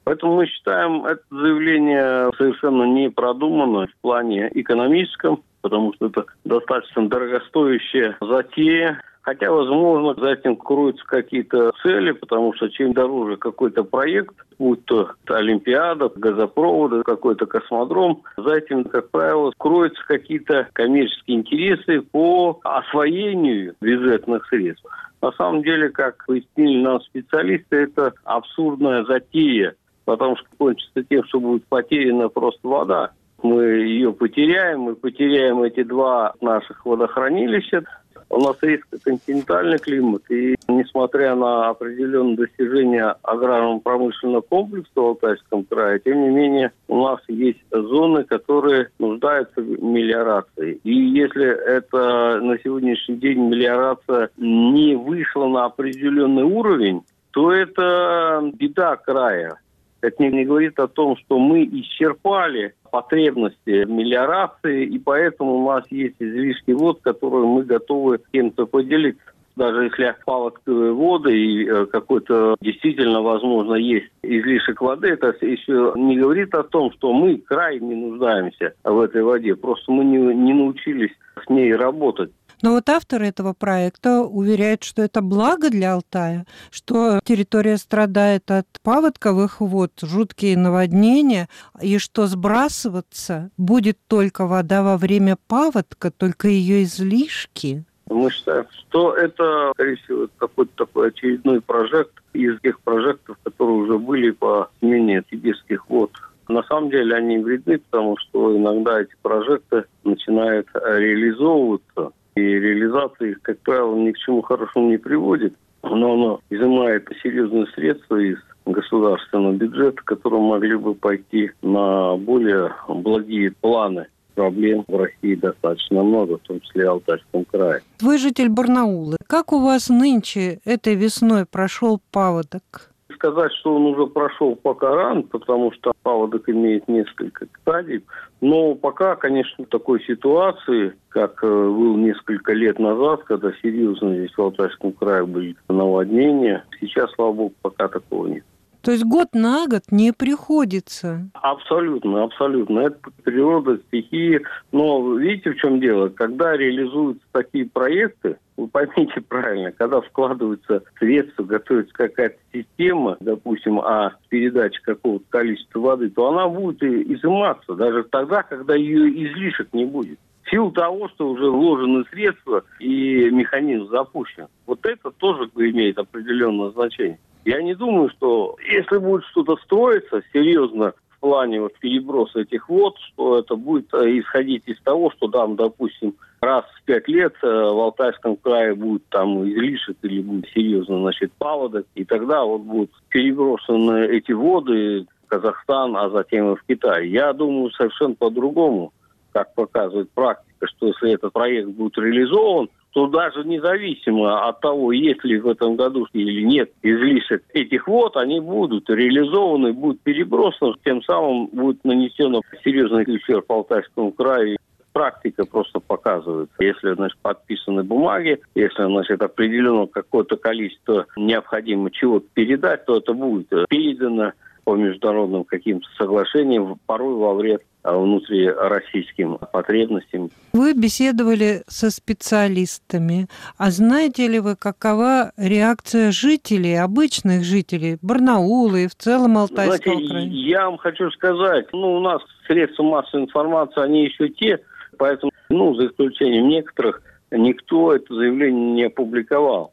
Поэтому мы считаем это заявление совершенно непродуманным в плане экономическом, потому что это достаточно дорогостоящая затея. Хотя, возможно, за этим кроются какие-то цели, потому что чем дороже какой-то проект, будь то Олимпиада, газопроводы, какой-то космодром, за этим, как правило, кроются какие-то коммерческие интересы по освоению бюджетных средств. На самом деле, как пояснили нам специалисты, это абсурдная затея, потому что кончится тем, что будет потеряна просто вода. Мы ее потеряем, мы потеряем эти два наших водохранилища. У нас резко континентальный климат, и несмотря на определенные достижения аграрно-промышленного комплекса в Алтайском крае, тем не менее у нас есть зоны, которые нуждаются в мелиорации. И если это на сегодняшний день мелиорация не вышла на определенный уровень, то это беда края. Это не говорит о том, что мы исчерпали потребности в мелиорации, и поэтому у нас есть излишки вод, которые мы готовы с кем-то поделить. Даже если паводковые воды и какой-то действительно, возможно, есть излишек воды, это еще не говорит о том, что мы крайне нуждаемся в этой воде. Просто мы не научились с ней работать. Но вот авторы этого проекта уверяют, что это благо для Алтая, что территория страдает от паводковых вод, жуткие наводнения, и что сбрасываться будет только вода во время паводка, только ее излишки. Мы считаем, что это, скорее всего, какой-то такой очередной прожект из тех прожектов, которые уже были по смене сибирских вод. На самом деле они вредны, потому что иногда эти прожекты начинают реализовываться, и реализация их, как правило, ни к чему хорошему не приводит, но она изымает серьезные средства из государственного бюджета, которые могли бы пойти на более благие планы. Проблем в России достаточно много, в том числе и в Алтайском крае. Вы житель Барнаула. Как у вас нынче этой весной прошел паводок? Сказать, что он уже прошел пока рано, потому что паводок имеет несколько стадий. Но пока, конечно, такой ситуации, как был несколько лет назад, когда серьезно здесь в Алтайском крае были наводнения, сейчас, слава богу, пока такого нет. То есть год на год не приходится? Абсолютно, абсолютно. Это природа, стихия. Но видите, в чем дело? Когда реализуются такие проекты, вы поймите правильно, когда вкладываются средства, готовится какая-то система, допустим, о передаче какого-то количества воды, то она будет изыматься даже тогда, когда ее излишек не будет. В силу того, что уже вложены средства и механизм запущен. Вот это тоже имеет определенное значение. Я не думаю, что если будет что-то строиться серьезно в плане переброса этих вод, что это будет исходить из того, что там, допустим, раз в 5 лет в Алтайском крае будет там излишек или будет серьезно, паводок, и тогда вот будут перебросаны эти воды в Казахстан, а затем и в Китай. Я думаю совершенно по-другому, как показывает практика, что если этот проект будет реализован, то даже независимо от того, есть ли в этом году или нет излишек этих вод, они будут реализованы, будут перебросаны, тем самым будет нанесен серьезный ущерб Алтайскому краю. Практика просто показывает, если, подписаны бумаги, если, определено какое-то количество необходимо чего-то передать, то это будет передано по международным каким-то соглашениям, порой во вред внутрироссийским потребностям. Вы беседовали со специалистами. А знаете ли вы, какова реакция жителей, обычных жителей Барнаула и в целом Алтайского края? Я вам хочу сказать, у нас средства массовой информации, они еще те, поэтому, за исключением некоторых, никто это заявление не опубликовал.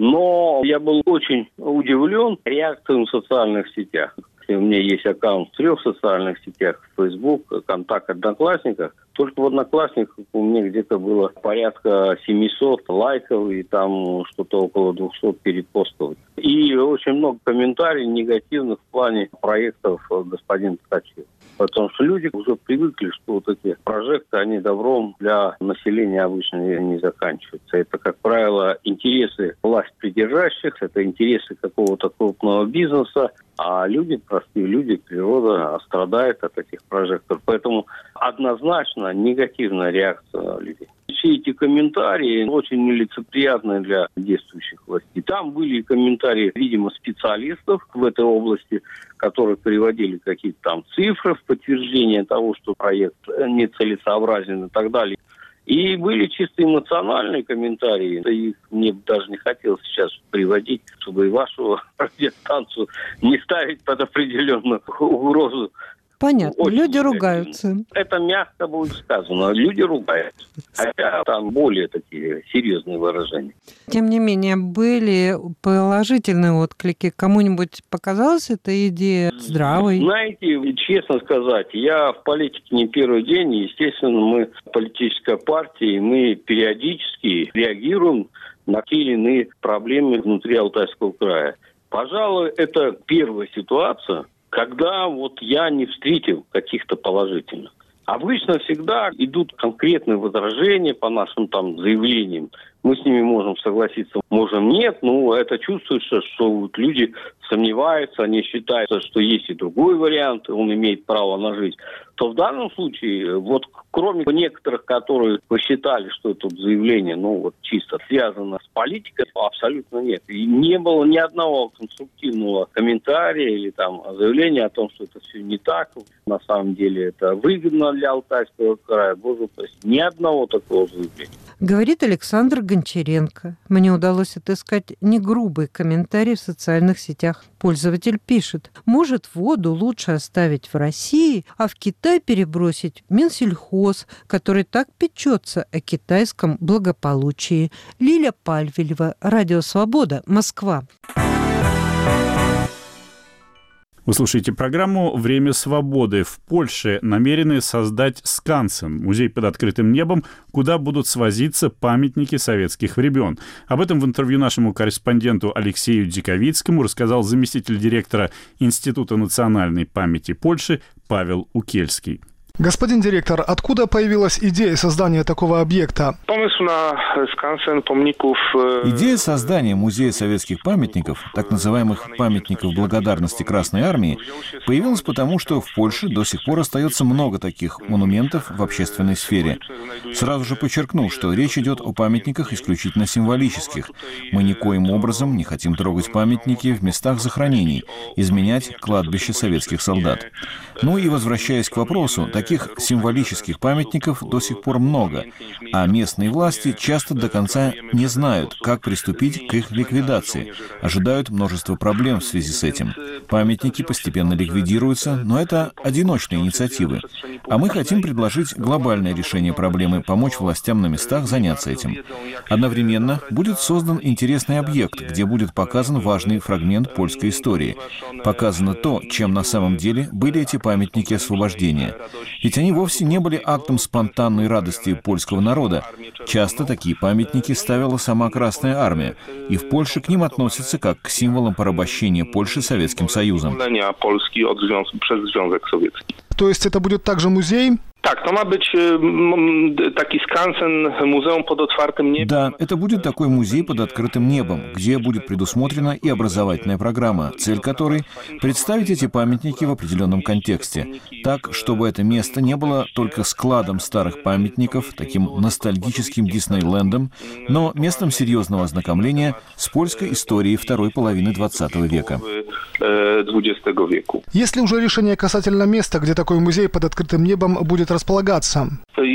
Но я был очень удивлен реакцией в социальных сетях. У меня есть аккаунт в 3 социальных сетях: Facebook, Контакт, Одноклассниках. Только в Одноклассниках у меня где-то было порядка 700 лайков и там что-то около 200 перепостов. И очень много комментариев негативных в плане проектов господина Ткачева. Потому что люди уже привыкли, что вот эти прожекты, они добром для населения обычно не заканчиваются. Это, как правило, интересы власть придержащих, это интересы какого-то крупного бизнеса, а люди, простые люди, природа страдает от этих прожекторов. Поэтому однозначно негативная реакция людей. все эти комментарии очень нелицеприятны для действующих властей. Там были комментарии, видимо, специалистов в этой области, которые приводили какие-то там цифры в подтверждение того, что проект нецелесообразен и так далее. И были чисто эмоциональные комментарии. Их мне даже не хотелось сейчас приводить, чтобы и вашу радиостанцию не ставить под определенную угрозу. Понятно, очень люди ругаются. Это мягко будет сказано. Люди ругаются. Хотя там более такие серьезные выражения. Тем не менее, были положительные отклики. Кому-нибудь показалась эта идея здравой? Знаете, честно сказать, я в политике не первый день. И, естественно, мы политическая партия, и мы периодически реагируем на те или иные проблемы внутри Алтайского края. Пожалуй, это первая ситуация, когда вот я не встретил каких-то положительных. Обычно всегда идут конкретные возражения по нашим там заявлениям. Мы с ними можем согласиться, можем нет, но это чувствуется, что вот люди сомневаются, они считают, что есть и другой вариант, он имеет право на жизнь. То в данном случае, вот кроме некоторых, которые посчитали, что это заявление, вот чисто связано с политикой, абсолютно нет. И не было ни одного конструктивного комментария или там заявления о том, что это все не так. На самом деле это выгодно для Алтайского края. Боже упаси, ни одного такого заявления. Говорит Александр Гончаренко. Мне удалось отыскать негрубый комментарий в социальных сетях. Пользователь пишет: может, воду лучше оставить в России, а в Китай перебросить Минсельхоз, который так печется о китайском благополучии. Лиля Пальвелева, Радио Свобода, Москва. Вы слушаете программу «Время свободы». В Польше намерены создать Скансен, музей под открытым небом, куда будут свозиться памятники советских времен. Об этом в интервью нашему корреспонденту Алексею Диковицкому рассказал заместитель директора Института национальной памяти Польши Павел Укельский. Господин директор, откуда появилась идея создания такого объекта? Идея создания музея советских памятников, так называемых памятников благодарности Красной Армии, появилась потому, что в Польше до сих пор остается много таких монументов в общественной сфере. Сразу же подчеркну, что речь идет о памятниках исключительно символических. Мы никоим образом не хотим трогать памятники в местах захоронений, изменять кладбище советских солдат. Ну и возвращаясь к вопросу, таких символических памятников до сих пор много, а местные власти часто до конца не знают, как приступить к их ликвидации, ожидают множество проблем в связи с этим. Памятники постепенно ликвидируются, но это одиночные инициативы. А мы хотим предложить глобальное решение проблемы, помочь властям на местах заняться этим. Одновременно будет создан интересный объект, где будет показан важный фрагмент польской истории. Показано то, чем на самом деле были эти памятники освобождения. Ведь они вовсе не были актом спонтанной радости польского народа. Часто такие памятники ставила сама Красная Армия, и в Польше к ним относятся как к символам порабощения Польши Советским Союзом. То есть это будет также музей? Да, это будет такой музей под открытым небом, где будет предусмотрена и образовательная программа, цель которой — представить эти памятники в определенном контексте, так, чтобы это место не было только складом старых памятников, таким ностальгическим Диснейлендом, но местом серьезного ознакомления с польской историей второй половины XX века. Есть ли уже решение касательно места, где такой музей под открытым небом будет располагаться?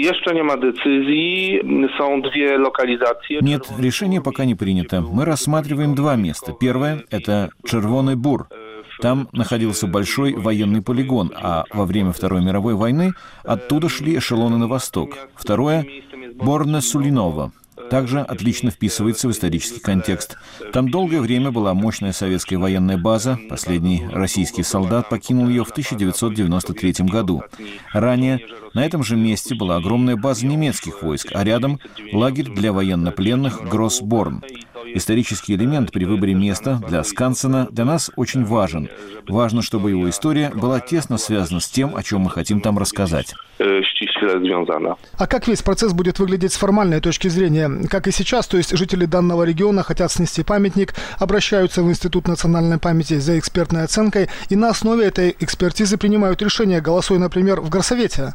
Нет, решение пока не принято. Мы рассматриваем два места. Первое — это Червоный Бур. Там находился большой военный полигон, а во время Второй мировой войны оттуда шли эшелоны на восток. Второе — Борне-Сулиново. Также отлично вписывается в исторический контекст. Там долгое время была мощная советская военная база. Последний российский солдат покинул ее в 1993 году. Ранее на этом же месте была огромная база немецких войск, а рядом лагерь для военнопленных Гроссборн. Исторический элемент при выборе места для Скансена для нас очень важен. Важно, чтобы его история была тесно связана с тем, о чем мы хотим там рассказать. związana. А как весь процесс будет выглядеть с формальной точки зрения? Как и сейчас, то есть жители данного региона хотят снести памятник, обращаются в Институт национальной памяти за экспертной оценкой и на основе этой экспертизы принимают решение, голосуя, например, в горсовете.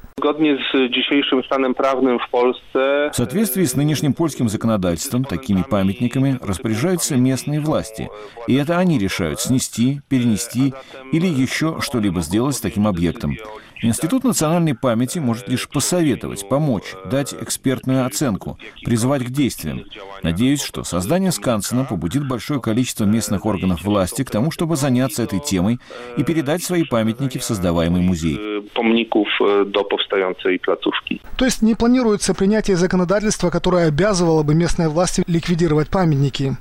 В соответствии с нынешним польским законодательством, такими памятниками распоряжаются местные власти. И это они решают снести, перенести или еще что-либо сделать с таким объектом. Институт национальной памяти может лишь посоветовать, помочь, дать экспертную оценку, призвать к действиям. Надеюсь, что создание Скансена побудит большое количество местных органов власти к тому, чтобы заняться этой темой и передать свои памятники в создаваемый музей. То есть не планируется принятие законодательства, которое обязывало бы местные власти ликвидировать памятники?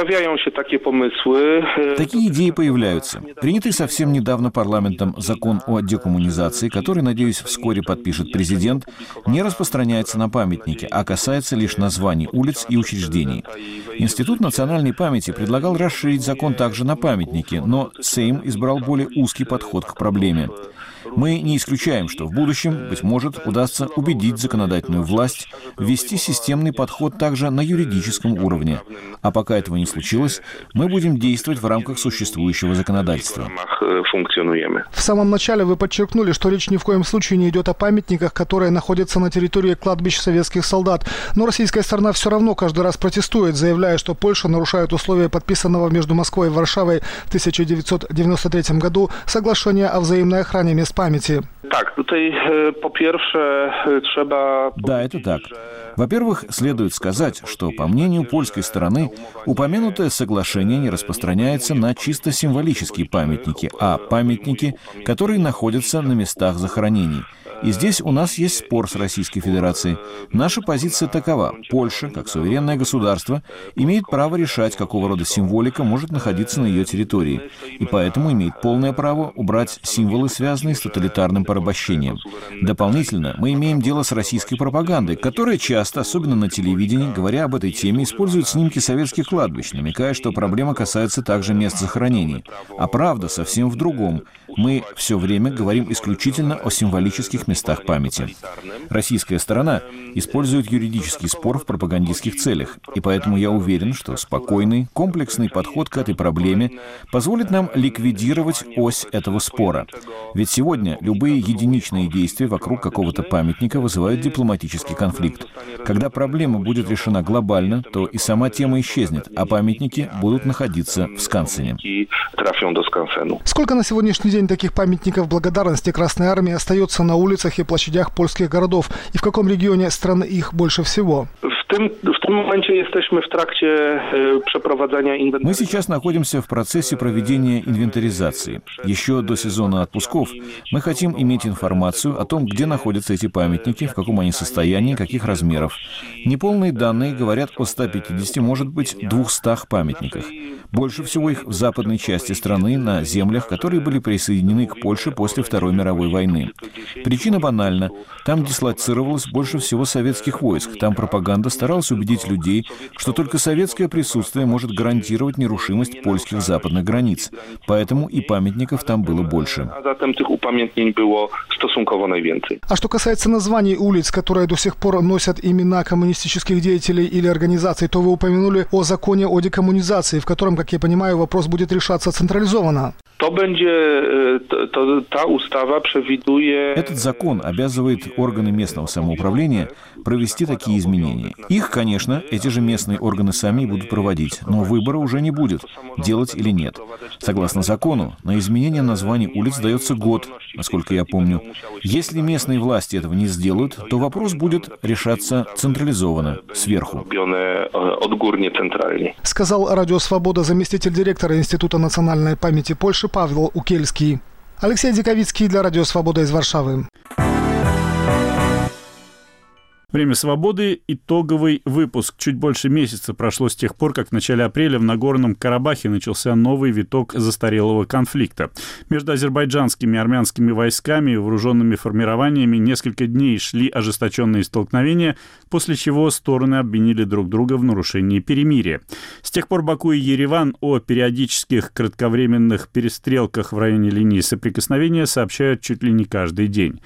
Такие идеи появляются. Принятый совсем недавно парламентом закон о декоммунизации, который, надеюсь, вскоре подпишет президент, не распространяется на памятники, а касается лишь названий улиц и учреждений. Институт национальной памяти предлагал расширить закон также на памятники, но Сейм избрал более узкий подход к проблеме. Мы не исключаем, что в будущем, быть может, удастся убедить законодательную власть ввести системный подход также на юридическом уровне. А пока этого не случилось, мы будем действовать в рамках существующего законодательства. В самом начале вы подчеркнули, что речь ни в коем случае не идет о памятниках, которые находятся на территории кладбищ советских солдат. Но российская сторона все равно каждый раз протестует, заявляя, что Польша нарушает условия подписанного между Москвой и Варшавой в 1993 году соглашения о взаимной охране мест памяти. Да, это так. Во-первых, следует сказать, что, по мнению польской стороны, упомянутое соглашение не распространяется на чисто символические памятники, а памятники, которые находятся на местах захоронений. И здесь у нас есть спор с Российской Федерацией. Наша позиция такова. Польша, как суверенное государство, имеет право решать, какого рода символика может находиться на ее территории. И поэтому имеет полное право убрать символы, связанные с тоталитарным порабощением. Дополнительно, мы имеем дело с российской пропагандой, которая часто, особенно на телевидении, говоря об этой теме, использует снимки советских кладбищ, намекая, что проблема касается также мест захоронений. А правда совсем в другом. Мы все время говорим исключительно о символических местах памяти. Российская сторона использует юридический спор в пропагандистских целях, и поэтому я уверен, что спокойный, комплексный подход к этой проблеме позволит нам ликвидировать ось этого спора. Ведь сегодня любые единичные действия вокруг какого-то памятника вызывают дипломатический конфликт. Когда проблема будет решена глобально, то и сама тема исчезнет, а памятники будут находиться в Скансене. Сколько на сегодняшний день таких памятников благодарности Красной Армии остается на улицах и площадях польских городов? И в каком регионе страны их больше всего? Мы сейчас находимся в процессе проведения инвентаризации. Еще до сезона отпусков мы хотим иметь информацию о том, где находятся эти памятники, в каком они состоянии, каких размеров. Неполные данные говорят о 150, может быть, 200 памятниках. Больше всего их в западной части страны, на землях, которые были присоединены к Польше после Второй мировой войны. Причина банальна. Там дислоцировалось больше всего советских войск. Там пропаганда старалась убедить людей, что только советское присутствие может гарантировать нерушимость польских западных границ. Поэтому и памятников там было больше. А что касается названий улиц, которые до сих пор носят имена коммунистических деятелей или организаций, то вы упомянули о законе о декоммунизации, в котором, как я понимаю, вопрос будет решаться централизованно. Этот закон обязывает органы местного самоуправления провести такие изменения. Их, конечно, эти же местные органы сами будут проводить, но выбора уже не будет, делать или нет. Согласно закону, на изменение названий улиц дается год, насколько я помню. Если местные власти этого не сделают, то вопрос будет решаться централизованно, сверху. Сказал Радио Свобода заместитель директора Института национальной памяти Польши Павел Укельский. Алексей Диковицкий для Радио Свобода из Варшавы. Время свободы. Итоговый выпуск. Чуть больше месяца прошло с тех пор, как в начале апреля в Нагорном Карабахе начался новый виток застарелого конфликта. Между азербайджанскими и армянскими войсками и вооруженными формированиями несколько дней шли ожесточенные столкновения, после чего стороны обвинили друг друга в нарушении перемирия. С тех пор Баку и Ереван о периодических кратковременных перестрелках в районе линии соприкосновения сообщают чуть ли не каждый день.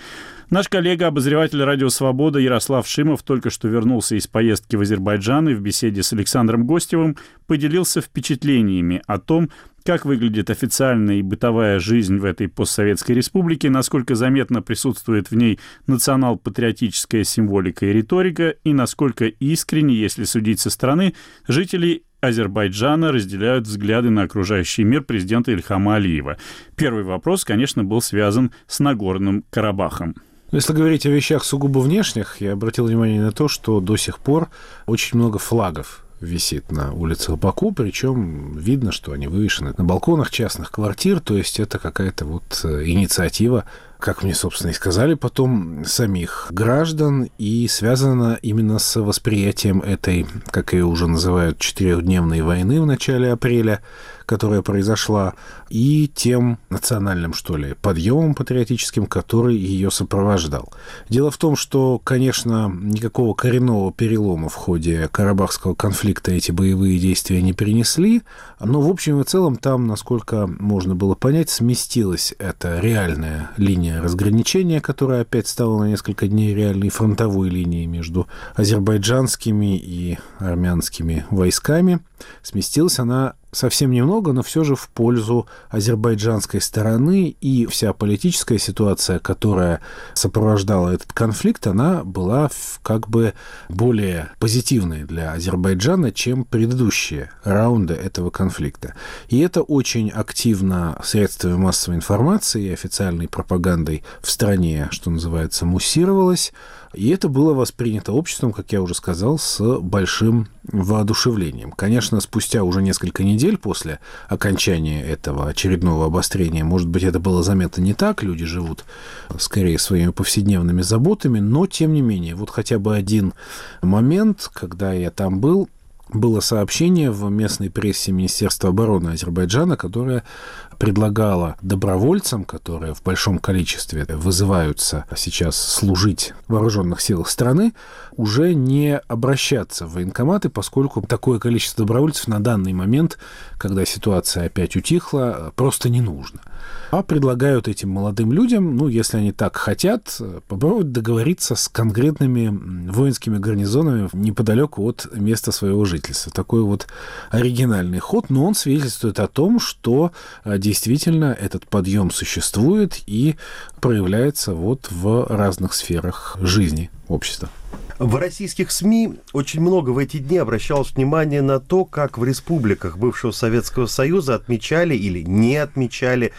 Наш коллега, обозреватель «Радио Свобода» Ярослав Шимов только что вернулся из поездки в Азербайджан и в беседе с Александром Гостевым поделился впечатлениями о том, как выглядит официальная и бытовая жизнь в этой постсоветской республике, насколько заметно присутствует в ней национал-патриотическая символика и риторика, и насколько искренне, если судить со стороны, жители Азербайджана разделяют взгляды на окружающий мир президента Ильхама Алиева. Первый вопрос, конечно, был связан с Нагорным Карабахом. Если говорить о вещах сугубо внешних, я обратил внимание на то, что до сих пор очень много флагов висит на улицах Баку, причем видно, что они вывешены на балконах частных квартир, то есть это какая-то вот инициатива, как мне, собственно, и сказали потом, самих граждан, и связана именно с восприятием этой, как ее уже называют, 4-дневной войны в начале апреля, которая произошла, и тем национальным, что ли, подъемом патриотическим, который ее сопровождал. Дело в том, что, конечно, никакого коренного перелома в ходе Карабахского конфликта эти боевые действия не принесли, но в общем и целом там, насколько можно было понять, сместилась эта реальная линия разграничения, которая опять стала на несколько дней реальной фронтовой линией между азербайджанскими и армянскими войсками. Сместилась она совсем немного, но все же в пользу азербайджанской стороны, и вся политическая ситуация, которая сопровождала этот конфликт, она была как бы более позитивной для Азербайджана, чем предыдущие раунды этого конфликта. И это очень активно средствами массовой информации и официальной пропагандой в стране, что называется, муссировалось. И это было воспринято обществом, как я уже сказал, с большим воодушевлением. Конечно, спустя уже несколько недель после окончания этого очередного обострения, может быть, это было заметно не так, люди живут скорее своими повседневными заботами, но, тем не менее, вот хотя бы один момент, когда я там был, было сообщение в местной прессе Министерства обороны Азербайджана, которое предлагало добровольцам, которые в большом количестве вызываются сейчас служить в вооруженных силах страны, уже не обращаться в военкоматы, поскольку такое количество добровольцев на данный момент, когда ситуация опять утихла, просто не нужно. А предлагают этим молодым людям, ну, если они так хотят, попробовать договориться с конкретными воинскими гарнизонами неподалеку от места своего жительства. Такой вот оригинальный ход, но он свидетельствует о том, что действительно этот подъем существует и проявляется вот в разных сферах жизни общества. В российских СМИ очень много в эти дни обращалось внимание на то, как в республиках бывшего Советского Союза отмечали или не отмечали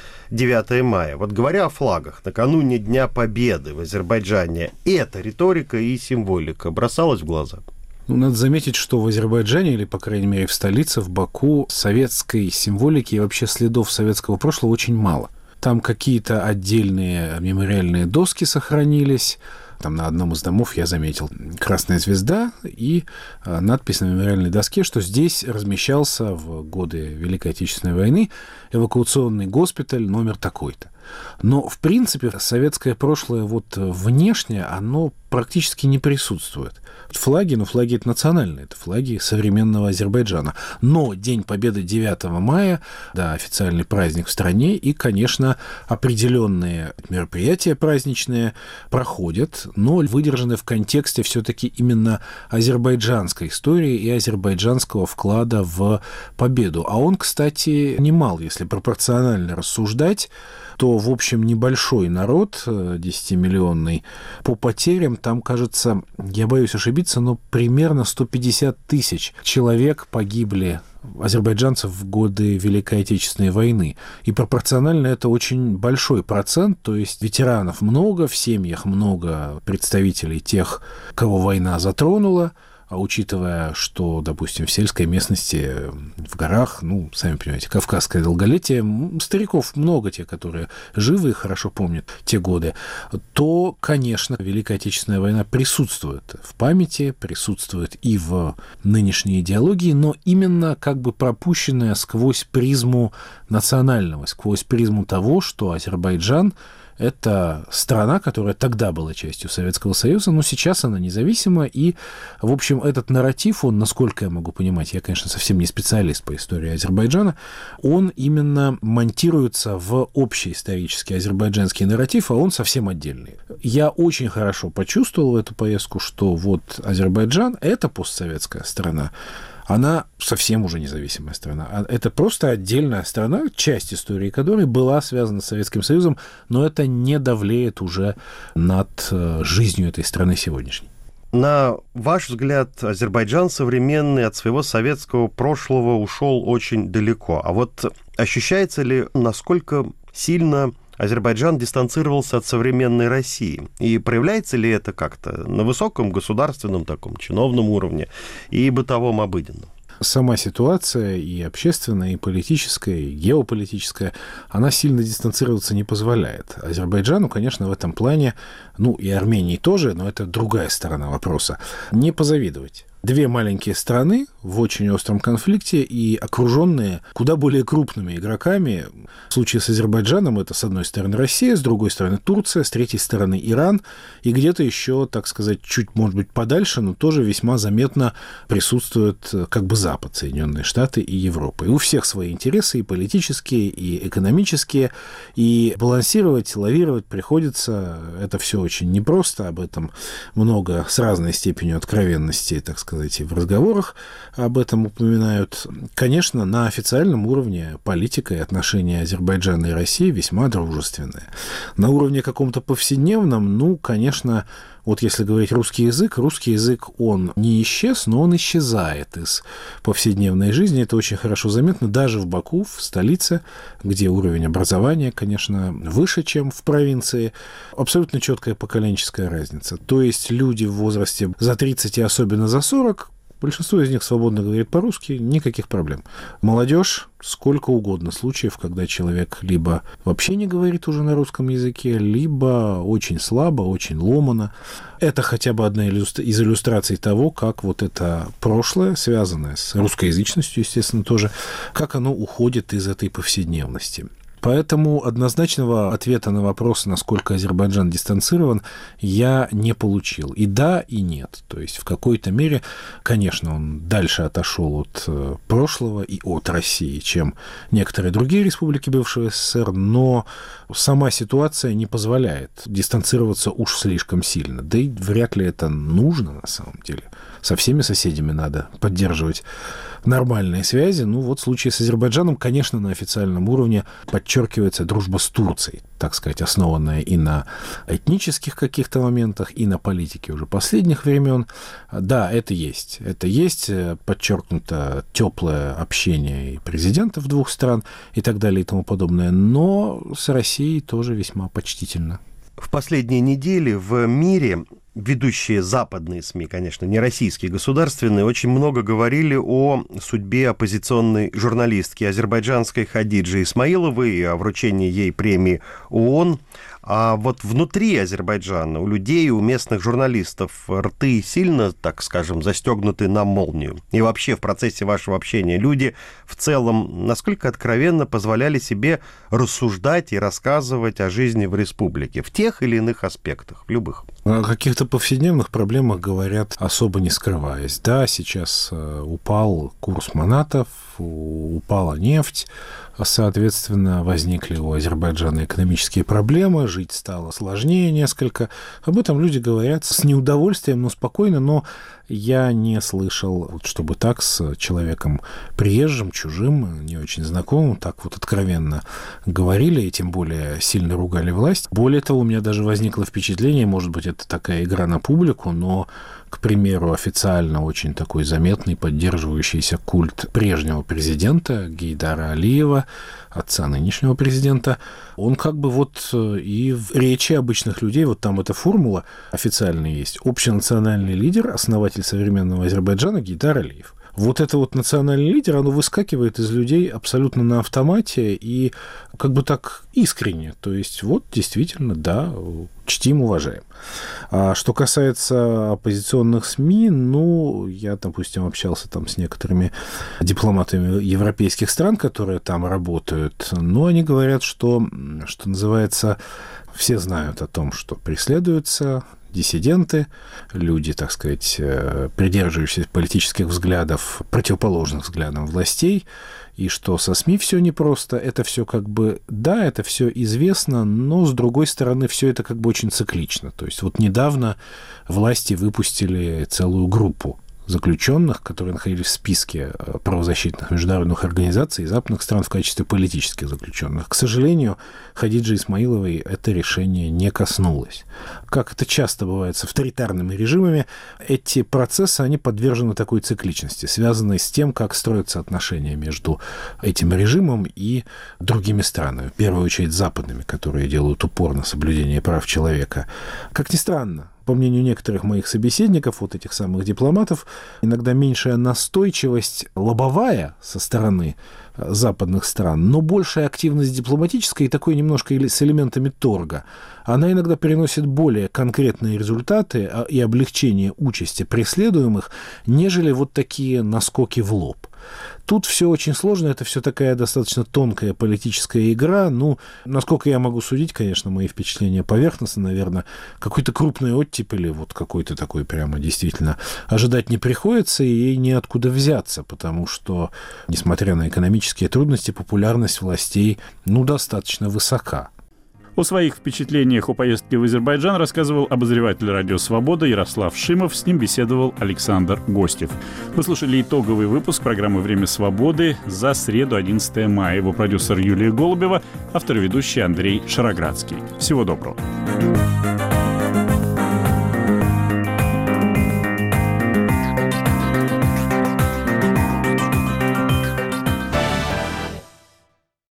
9 мая. Вот говоря о флагах, накануне Дня Победы в Азербайджане, эта риторика и символика бросалась в глаза? Ну, надо заметить, что в Азербайджане, или, по крайней мере, в столице, в Баку, советской символики и вообще следов советского прошлого очень мало. Там какие-то отдельные мемориальные доски сохранились. Там на одном из домов я заметил красная звезда и надпись на мемориальной доске, что здесь размещался в годы Великой Отечественной войны эвакуационный госпиталь номер такой-то. Но, в принципе, советское прошлое вот внешне, оно практически не присутствует. Флаги, но флаги это национальные, это флаги современного Азербайджана. Но День Победы 9 мая, да, официальный праздник в стране, и, конечно, определенные мероприятия праздничные проходят, но выдержаны в контексте все-таки именно азербайджанской истории и азербайджанского вклада в победу. А он, кстати, немал, если пропорционально рассуждать, то, в общем, небольшой народ, 10-миллионный, по потерям там, кажется, я боюсь ошибиться, но примерно 150 тысяч человек погибли, азербайджанцев, в годы Великой Отечественной войны. И пропорционально это очень большой процент, то есть ветеранов много, в семьях много представителей тех, кого война затронула. А учитывая, что, допустим, в сельской местности, в горах, ну, сами понимаете, кавказское долголетие, стариков много, те, которые живы и хорошо помнят те годы, то, конечно, Великая Отечественная война присутствует в памяти, присутствует и в нынешней идеологии, но именно как бы пропущенная сквозь призму национального, сквозь призму того, что Азербайджан — Это страна, которая тогда была частью Советского Союза, но сейчас она независима. И, в общем, этот нарратив, он, насколько я могу понимать, я, конечно, совсем не специалист по истории Азербайджана, он именно монтируется в общий исторический азербайджанский нарратив, а он совсем отдельный. Я очень хорошо почувствовал в эту поездку, что вот Азербайджан – это постсоветская страна, она совсем уже независимая страна. Это просто отдельная страна, часть истории которой была связана с Советским Союзом, но это не давлеет уже над жизнью этой страны сегодняшней. На ваш взгляд, Азербайджан современный от своего советского прошлого ушел очень далеко. А вот ощущается ли, насколько сильно Азербайджан дистанцировался от современной России? И проявляется ли это как-то на высоком государственном таком чиновном уровне и бытовом обыденном? Сама ситуация и общественная, и политическая, и геополитическая, она сильно дистанцироваться не позволяет. Азербайджану, конечно, в этом плане, и Армении тоже, но это другая сторона вопроса, не позавидовать. Две маленькие страны в очень остром конфликте и окруженные куда более крупными игроками. В случае с Азербайджаном это, с одной стороны, Россия, с другой стороны, Турция, с третьей стороны, Иран, и где-то еще, так сказать, чуть, может быть, подальше, но тоже весьма заметно присутствует как бы Запад, Соединенные Штаты и Европа. И у всех свои интересы, и политические, и экономические, и балансировать, лавировать приходится. Это все очень непросто, об этом много с разной степенью откровенности, так сказать, и в разговорах об этом упоминают. Конечно, на официальном уровне политика и отношения Азербайджана и России весьма дружественные. На уровне каком-то повседневном, конечно, вот если говорить русский язык, он не исчез, но он исчезает из повседневной жизни. Это очень хорошо заметно даже в Баку, в столице, где уровень образования, конечно, выше, чем в провинции. Абсолютно четкая поколенческая разница. То есть люди в возрасте за 30 и особенно за 40, большинство из них свободно говорит по-русски, никаких проблем. Молодежь, сколько угодно случаев, когда человек либо вообще не говорит уже на русском языке, либо очень слабо, очень ломано. Это хотя бы одна из иллюстраций того, как вот это прошлое, связанное с русскоязычностью, естественно, тоже, как оно уходит из этой повседневности. Поэтому однозначного ответа на вопрос, насколько Азербайджан дистанцирован, я не получил. И да, и нет. То есть в какой-то мере, конечно, он дальше отошел от прошлого и от России, чем некоторые другие республики бывшего СССР, но сама ситуация не позволяет дистанцироваться уж слишком сильно. Да и вряд ли это нужно на самом деле. Со всеми соседями надо поддерживать нормальные связи. Вот в случае с Азербайджаном, конечно, на официальном уровне подчеркивается дружба с Турцией, так сказать, основанная и на этнических каких-то моментах, и на политике уже последних времен. Да, это есть. Это есть подчеркнуто теплое общение и президентов двух стран и так далее и тому подобное. Но с Россией тоже весьма почтительно. В последние недели в мире ведущие западные СМИ, конечно, не российские, государственные, очень много говорили о судьбе оппозиционной журналистки азербайджанской Хадиджи Исмаиловой и о вручении ей премии ООН. А вот внутри Азербайджана у людей, у местных журналистов рты сильно, так скажем, застегнуты на молнию. И вообще в процессе вашего общения люди в целом насколько откровенно позволяли себе рассуждать и рассказывать о жизни в республике в тех или иных аспектах, в любых? О каких-то повседневных проблемах говорят, особо не скрываясь. Да, сейчас упал курс манатов, упала нефть, соответственно, возникли у Азербайджана экономические проблемы, жить стало сложнее несколько. Об этом люди говорят с неудовольствием, но спокойно, но я не слышал, чтобы так с человеком приезжим, чужим, не очень знакомым, так вот откровенно говорили и тем более сильно ругали власть. Более того, у меня даже возникло впечатление, может быть, это такая игра на публику, но, к примеру, официально очень такой заметный, поддерживающийся культ прежнего президента Гейдара Алиева, отца нынешнего президента, он как бы вот и в речи обычных людей, вот там эта формула официальная есть, общенациональный лидер, основатель современного Азербайджана Гейдар Алиев. вот это вот национальный лидер, оно выскакивает из людей абсолютно на автомате и как бы так искренне. То есть вот действительно, да, чтим, уважаем. А что касается оппозиционных СМИ, ну, я, допустим, общался там с некоторыми дипломатами европейских стран, которые там работают, но они говорят, что называется, все знают о том, что преследуются диссиденты, люди, так сказать, придерживающиеся политических взглядов, противоположных взглядам властей, и что со СМИ все непросто. Это все как бы, да, это все известно, но, с другой стороны, все это как бы очень циклично. То есть вот недавно власти выпустили целую группу заключенных, которые находились в списке правозащитных международных организаций и западных стран в качестве политических заключенных. К сожалению, Хадиджи Исмаиловой это решение не коснулось. Как это часто бывает с авторитарными режимами, эти процессы, они подвержены такой цикличности, связанной с тем, как строятся отношения между этим режимом и другими странами, в первую очередь западными, которые делают упор на соблюдение прав человека. Как ни странно, по мнению некоторых моих собеседников, вот этих самых дипломатов, иногда меньшая настойчивость лобовая со стороны западных стран, но большая активность дипломатическая и такой немножко с элементами торга, она иногда приносит более конкретные результаты и облегчение участи преследуемых, нежели вот такие наскоки в лоб. Тут все очень сложно, это все такая достаточно тонкая политическая игра. Ну, насколько я могу судить, конечно, мои впечатления поверхностно, наверное, какой-то крупной оттепели, вот какой-то такой прямо действительно ожидать не приходится, и ей неоткуда взяться, потому что, несмотря на экономические трудности, популярность властей, ну, достаточно высока. О своих впечатлениях о поездке в Азербайджан рассказывал обозреватель «Радио Свобода» Ярослав Шимов. С ним беседовал Александр Гостев. Вы слушали итоговый выпуск программы «Время свободы» за среду, 11 мая. Его продюсер Юлия Голубева, автор и ведущий Андрей Шароградский. Всего доброго.